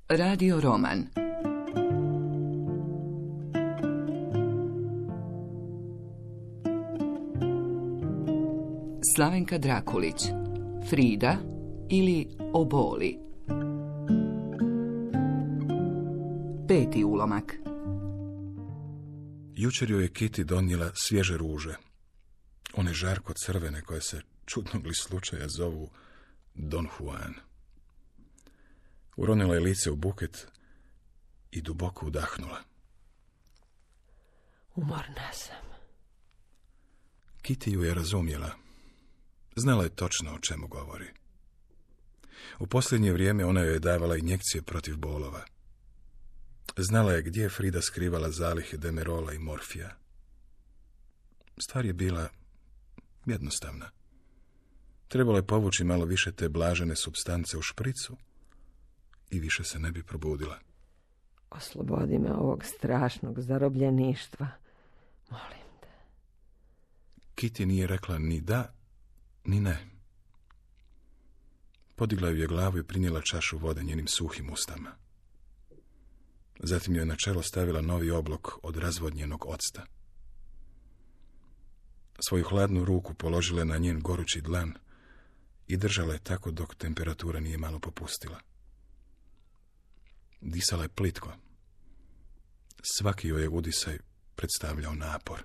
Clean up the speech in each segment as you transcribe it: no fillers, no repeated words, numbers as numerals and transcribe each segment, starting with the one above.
Radio roman. Slavenka Drakulić. Frida ili Oboli. 5. ulomak. Jučer joj je Kitty donijela svježe ruže. One žarko crvene koje se čudnog li slučaja zovu Don Juan. Uronila je lice u buket i duboko udahnula. Umorna sam. Kitty ju je razumjela. Znala je točno o čemu govori. U posljednje vrijeme ona joj je davala injekcije protiv bolova. Znala je gdje je Frida skrivala zalihe demerola i morfija. Stvar je bila jednostavna. Trebalo je povući malo više te blažene supstance u špricu i više se ne bi probudila. Oslobodi me ovog strašnog zarobljeništva. Molim te. Kitty nije rekla ni da, ni ne. Podigla ju je glavu i prinijela čašu vode njenim suhim ustama. Zatim joj na čelo stavila novi oblok od razvodnjenog octa. Svoju hladnu ruku položila na njen gorući dlan i držala je tako dok temperatura nije malo popustila. Disala je plitko. Svaki joj je udisaj predstavljao napor.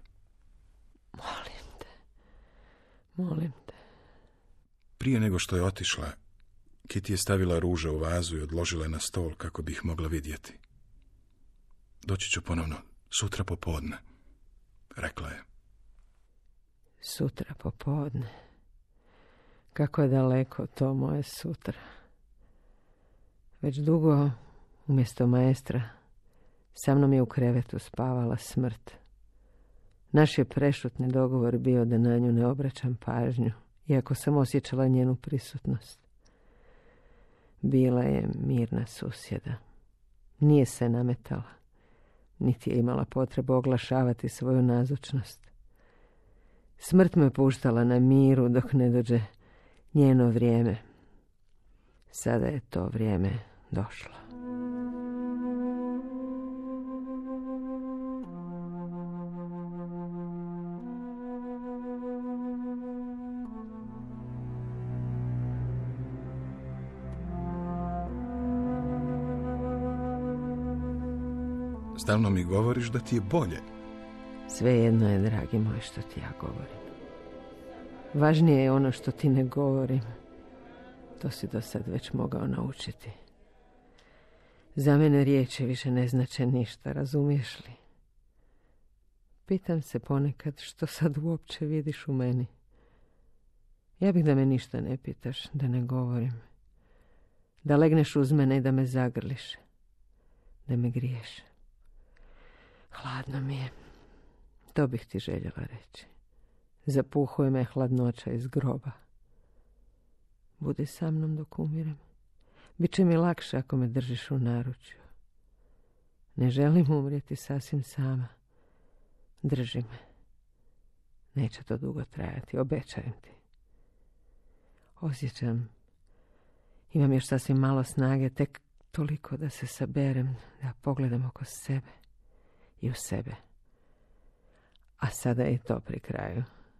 Molim te. Prije nego što je otišla, Kitty je stavila ruže u vazu i odložila na stol kako bi ih mogla vidjeti. Doći ću ponovno sutra popodne, rekla je. Sutra popodne. Kako je daleko to moje sutra. Već dugo, umjesto maestra, sa mnom je u krevetu spavala smrt. Naš je prešutni dogovor bio da na nju ne obraćam pažnju, iako sam osjećala njenu prisutnost. Bila je mirna susjeda. Nije se nametala, niti je imala potrebu oglašavati svoju nazočnost. Smrt me puštala na miru dok ne dođe njeno vrijeme. Sada je to vrijeme došlo. Stalno mi govoriš da ti je bolje. Svejedno je, dragi moj, što ti ja govorim. Važnije je ono što ti ne govorim. To si do sad već mogao naučiti. Za mene riječi više ne znače ništa, razumiješ li? Pitam se ponekad što sad uopće vidiš u meni. Ja bih da me ništa ne pitaš, da ne govorim. Da legneš uz mene i da me zagrliš. Da me griješ. Hladno mi je. To bih ti željela reći. Zapuhuje me hladnoća iz groba. Budi sa mnom dok umirem. Biće mi lakše ako me držiš u naručju. Ne želim umrijeti sasvim sama. Drži me. Neće to dugo trajati, obećajem ti. Osjećam. Imam još sasvim malo snage, tek toliko da se saberem, da pogledam oko sebe i u sebe. A sada je i to pri kraju.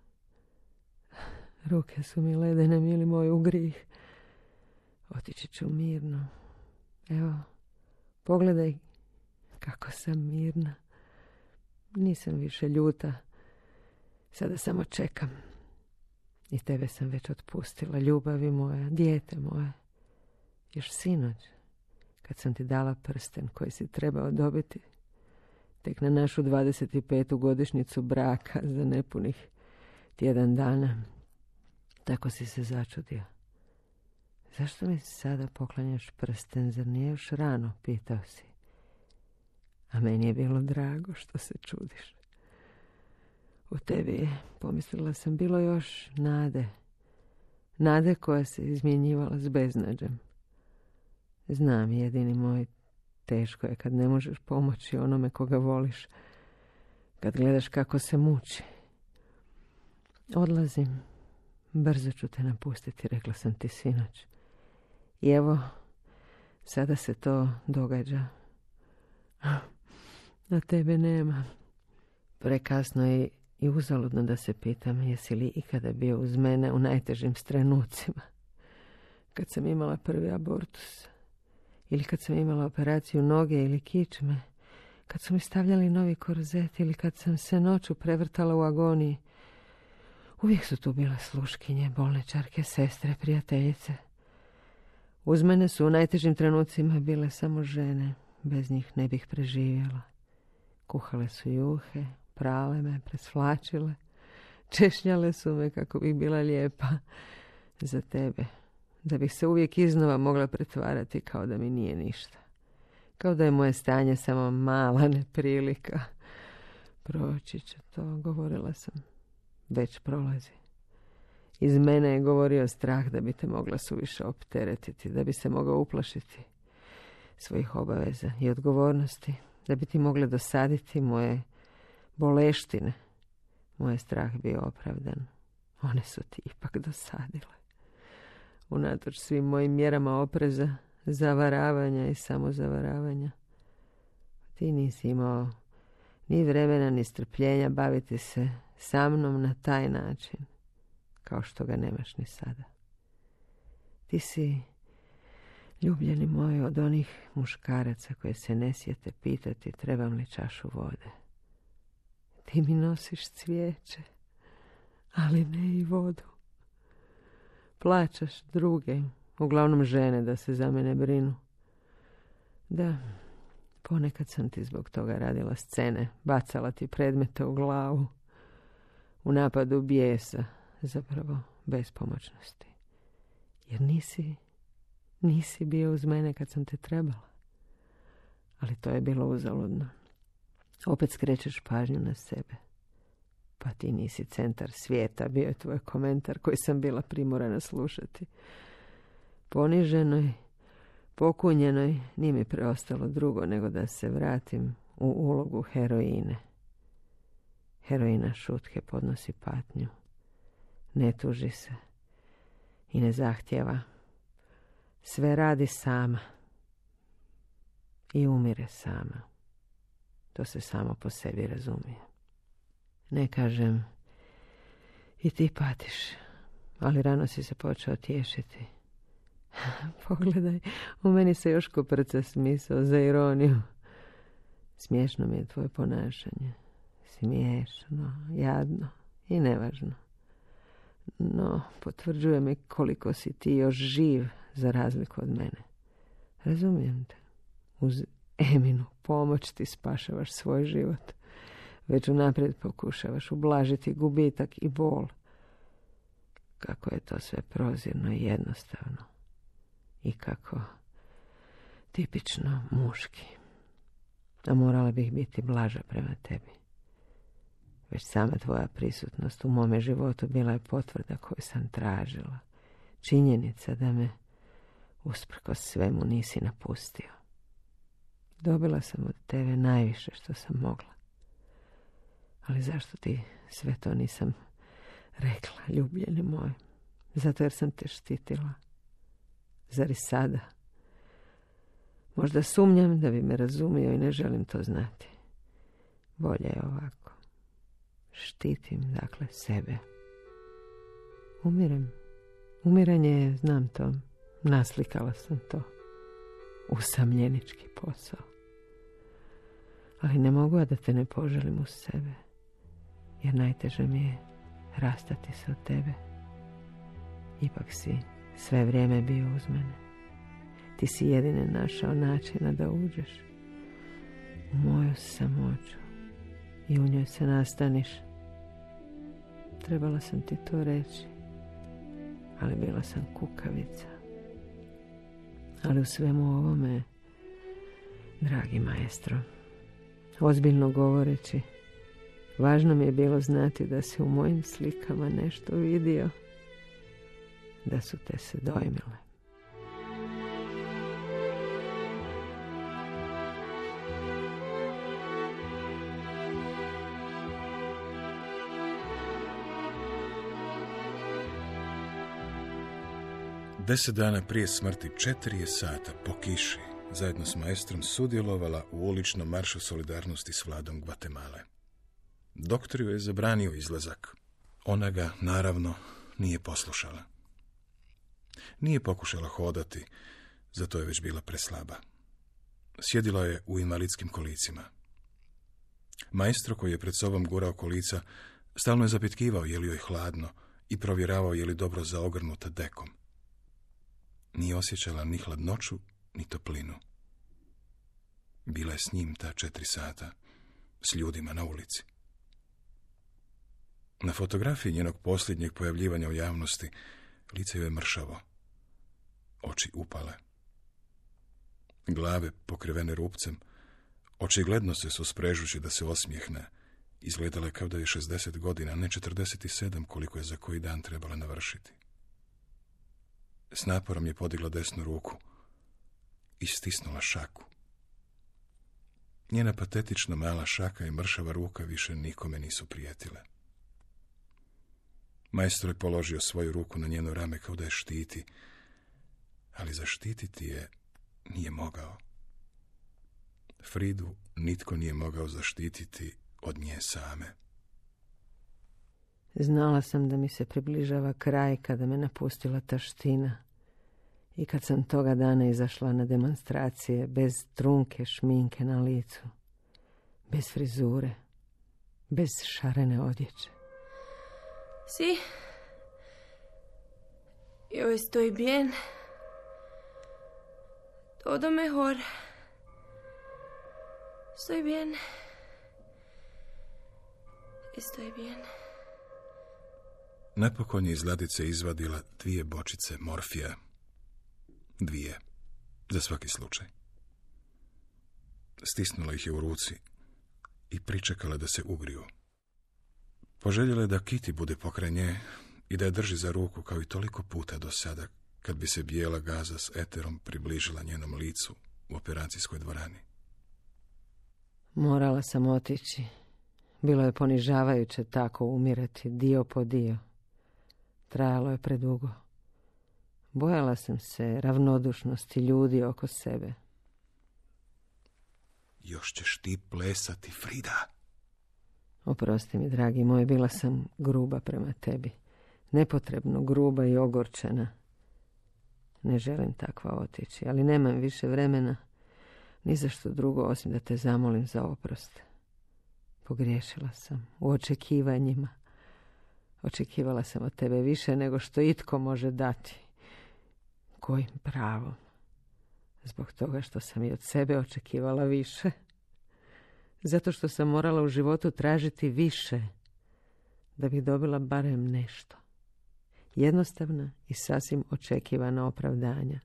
Ruke su mi ledene, mili moj, u grih. Otići ću mirno. Evo, pogledaj kako sam mirna. Nisam više ljuta. Sada samo čekam. I tebe sam već otpustila, ljubavi moja, dijete moje. Još sinoć, kad sam ti dala prsten koji si trebao dobiti, tek na našu 25. godišnjicu braka za nepunih tjedan dana. Tako si se začudio. Zašto mi sada poklanjaš prsten, zar nije još rano, pitao si. A meni je bilo drago što se čudiš. U tebi je, pomislila sam, bilo još nade. Nade koja se izmjenjivala s beznađem. Znam, jedini moj, teško je kad ne možeš pomoći onome koga voliš. Kad gledaš kako se muči. Odlazim. Brzo ću te napustiti, rekla sam ti sinoć. I evo, Sada se to događa. A tebe nema. Prekasno je i uzaludno da se pitam jesi li ikada bio uz mene u najtežim trenucima. Kad sam imala prvi abortus. Ili kad sam imala operaciju noge ili kičme. Kad su mi stavljali novi korzet ili kad sam se noću prevrtala u agoniji. Uvijek su tu bile sluškinje, bolničarke, sestre, prijateljice. Uz mene su u najtežim trenucima bile samo žene. Bez njih ne bih preživjela. Kuhale su juhe, prale me, presvlačile. Češljale su me kako bih bila lijepa za tebe. Da bih se uvijek iznova mogla pretvarati kao da mi nije ništa. Kao da je moje stanje samo mala neprilika. Proći će to, govorila sam. Već prolazi. Iz mene je govorio strah da bi te mogla suviše opteretiti, da bi se mogao uplašiti svojih obaveza i odgovornosti, da bi ti mogle dosaditi moje boleštine. Moj strah bio opravdan. One su ti ipak dosadile. Unatoč svim mojim mjerama opreza, zavaravanja i samozavaravanja. Ti nisi imao ni vremena ni strpljenja baviti se sa mnom na taj način, kao što ga nemaš ni sada. Ti si, ljubljeni moj, od onih muškaraca koje se ne sjete pitati trebam li čašu vode. Ti mi nosiš cvijeće, ali ne i vodu. Plaćaš druge, uglavnom žene, da se za mene brinu. Da, ponekad sam ti zbog toga radila scene, bacala ti predmete u glavu, u napadu bijesa, zapravo bespomoćnosti. Jer nisi bio uz mene kad sam te trebala. Ali to je bilo uzaludno. Opet skrećeš pažnju na sebe. Pa ti nisi centar svijeta, bio je tvoj komentar koji sam bila primorana slušati. Poniženoj, pokunjenoj, nije mi preostalo drugo nego da se vratim u ulogu heroine. Heroina šutke podnosi patnju. Ne tuži se i ne zahtjeva. Sve radi sama i umire sama. To se samo po sebi razumije. Ne kažem i ti patiš, ali rano si se počeo tješiti. Pogledaj, u meni se još koprca smisao za ironiju. Smiješno mi je tvoje ponašanje. Smiješno, jadno i nevažno. No, potvrđuje mi koliko si ti još živ za razliku od mene. Razumijem te. Uz Eminu pomoć ti spašavaš svoj život. Već unaprijed pokušavaš ublažiti gubitak i bol. Kako je to sve prozirno i jednostavno. I kako tipično muški. A morala bih biti blaža prema tebi. Već sama tvoja prisutnost u mome životu bila je potvrda koju sam tražila. Činjenica da me usprkos svemu nisi napustio. Dobila sam od tebe najviše što sam mogla. Ali zašto ti sve to nisam rekla, ljubljeni moj? Zato jer sam te štitila. Zar i sada? Možda sumnjam da bi me razumio i ne želim to znati. Bolje je ovako. Štitim, dakle, sebe. Umirem. Umiranje je, znam to, naslikala sam to. Usamljenički posao. Ali ne mogu da te ne poželim uz sebe. Jer najteže mi je rastati se od tebe. Ipak si sve vrijeme bio uz mene. Ti si jedine našao načina da uđeš u moju samoću i u njoj se nastaniš. Trebala sam ti to reći, ali bila sam kukavica. Ali u svemu ovome, dragi maestro, ozbiljno govoreći, važno mi je bilo znati da si u mojim slikama nešto vidio, da su te se dojmile. 10 dana prije smrti, 4 je sata po kiši, zajedno s maestrom sudjelovala u uličnom maršu solidarnosti s vladom Gvatemale. Doktor ju je zabranio izlazak. Ona ga, naravno, nije poslušala. Nije pokušala hodati, zato je već bila preslaba. Sjedila je u invalidskim kolicima. Maestro, koji je pred sobom gurao kolica, stalno je zapitkivao je li joj hladno i provjeravao je li dobro zaogrnuta dekom. Nije osjećala ni hladnoću, ni toplinu. Bila je s njim ta 4 sata, s ljudima na ulici. Na fotografiji njenog posljednjeg pojavljivanja u javnosti lice joj je mršavo, oči upale. Glave pokrivene rupcem, očigledno se susprežući da se osmijehne, izgledala je kao da je 60 godina, ne 47 koliko je za koji dan trebala navršiti. S naporom je podigla desnu ruku i stisnula šaku. Njena patetično mala šaka i mršava ruka više nikome nisu prijetile. Maestro je položio svoju ruku na njeno rame kao da je štiti, ali zaštititi je nije mogao. Fridu nitko nije mogao zaštititi od nje same. Znala sam da mi se približava kraj kada me napustila taština i kad sam toga dana izašla na demonstracije bez trunke šminke na licu, bez frizure, bez šarene odjeće. Sí, yo estoy bien. Todo mejor. Estoy bien. Estoy bien. Napokon je iz ladice izvadila 2 bočice morfija. 2, za svaki slučaj. Stisnula ih je u ruci i pričekala da se ugriju. Poželjela je da Kitty bude pokraj nje i da je drži za ruku kao i toliko puta do sada, kad bi se bijela gaza s eterom približila njenom licu u operacijskoj dvorani. Morala sam otići. Bilo je ponižavajuće tako umirati dio po dio. Trajalo je predugo. Bojala sam se ravnodušnosti ljudi oko sebe. Još ćeš ti plesati, Frida. Oprosti mi, dragi moj, bila sam gruba prema tebi. Nepotrebno gruba i ogorčena. Ne želim takva otići, ali nemam više vremena ni za što drugo osim da te zamolim za oprost. Pogriješila sam u očekivanjima. Očekivala sam od tebe više nego što itko može dati. Kojim pravom? Zbog toga što sam i od sebe očekivala više. Zato što sam morala u životu tražiti više da bih dobila barem nešto. Jednostavna i sasvim očekivana opravdanja.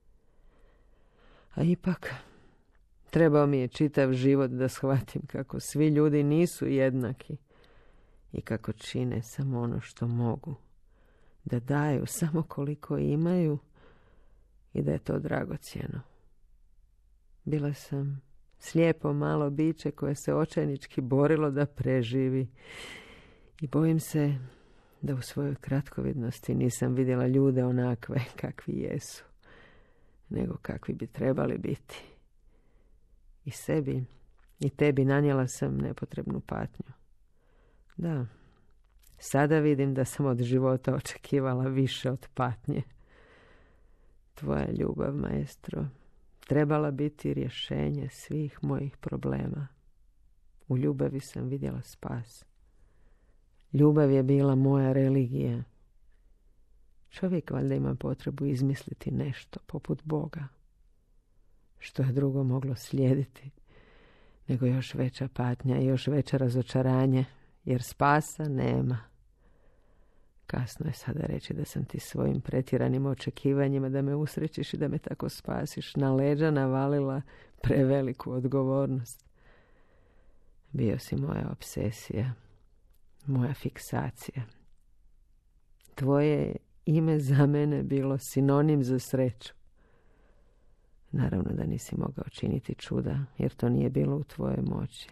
A ipak, trebao mi je čitav život da shvatim kako svi ljudi nisu jednaki i kako čine samo ono što mogu, da daju samo koliko imaju i da je to dragocjeno. Bila sam slijepo malo biće koje se očajnički borilo da preživi i bojim se da u svojoj kratkovidnosti nisam vidjela ljude onakve kakvi jesu, nego kakvi bi trebali biti. I sebi i tebi nanijela sam nepotrebnu patnju. Da, sada vidim da sam od života očekivala više od patnje. Tvoja ljubav, maestro, trebala biti rješenje svih mojih problema. U ljubavi sam vidjela spas. Ljubav je bila moja religija. Čovjek valjda ima potrebu izmisliti nešto poput Boga. Što je drugo moglo slijediti nego još veća patnja i još veće razočaranje, jer spasa nema. Kasno je sada reći da sam ti svojim pretjeranim očekivanjima da me usrećiš i da me tako spasiš na leđa navalila preveliku odgovornost. Bio si moja obsesija, moja fiksacija. Tvoje ime za mene bilo sinonim za sreću. Naravno da nisi mogao činiti čuda, jer to nije bilo u tvojoj moći.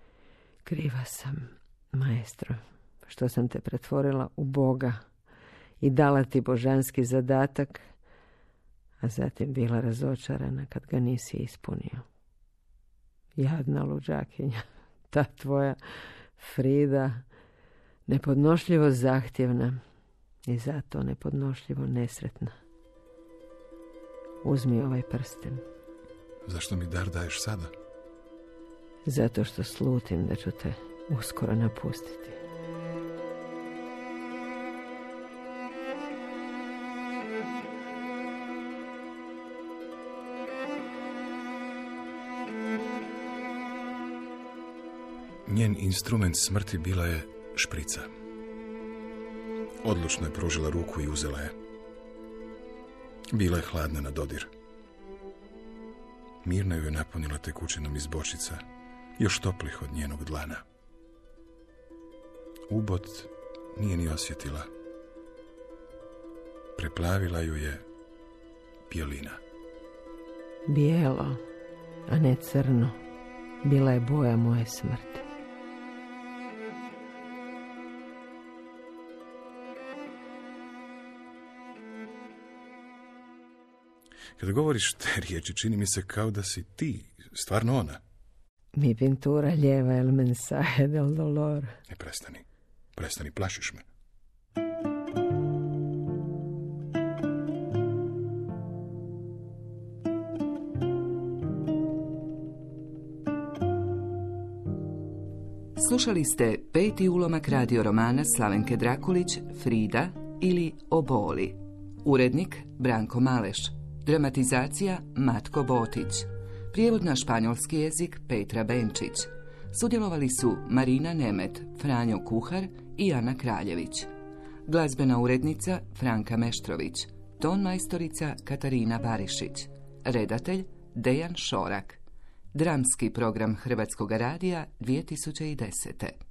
Kriva sam, maestro, što sam te pretvorila u Boga i dala ti božanski zadatak, a zatim bila razočarana kad ga nisi ispunio. Jadna luđakinja, ta tvoja Frida, nepodnošljivo zahtjevna i zato nepodnošljivo nesretna. Uzmi ovaj prsten. Zašto mi dar daješ sada? Zato što slutim da ću te uskoro napustiti. Njen instrument smrti bila je šprica. Odlučno je pružila ruku i uzela je. Bila je hladna na dodir. Mirna ju je napunila tekućinom iz bočica, još toplih od njenog dlana. Ubod nije ni osjetila. Preplavila ju je bjelina. Bijelo, a ne crno, bila je boja moje smrti. Kada govoriš te riječi, čini mi se kao da si ti, stvarno ona. Mi pintura ljeva el mensaje del dolor. Ne, prestani, plašiš me. Slušali ste 5. ulomak radio romana Slavenke Drakulić, Frida ili Oboli. Urednik Branko Maleš. Dramatizacija Matko Botić. Prijevod na španjolski jezik Petra Benčić. Sudjelovali su Marina Nemet, Franjo Kuhar i Ana Kraljević. Glazbena urednica Franka Meštrović. Ton majstorica Katarina Barišić. Redatelj Dejan Šorak. Dramski program Hrvatskog radija 2010.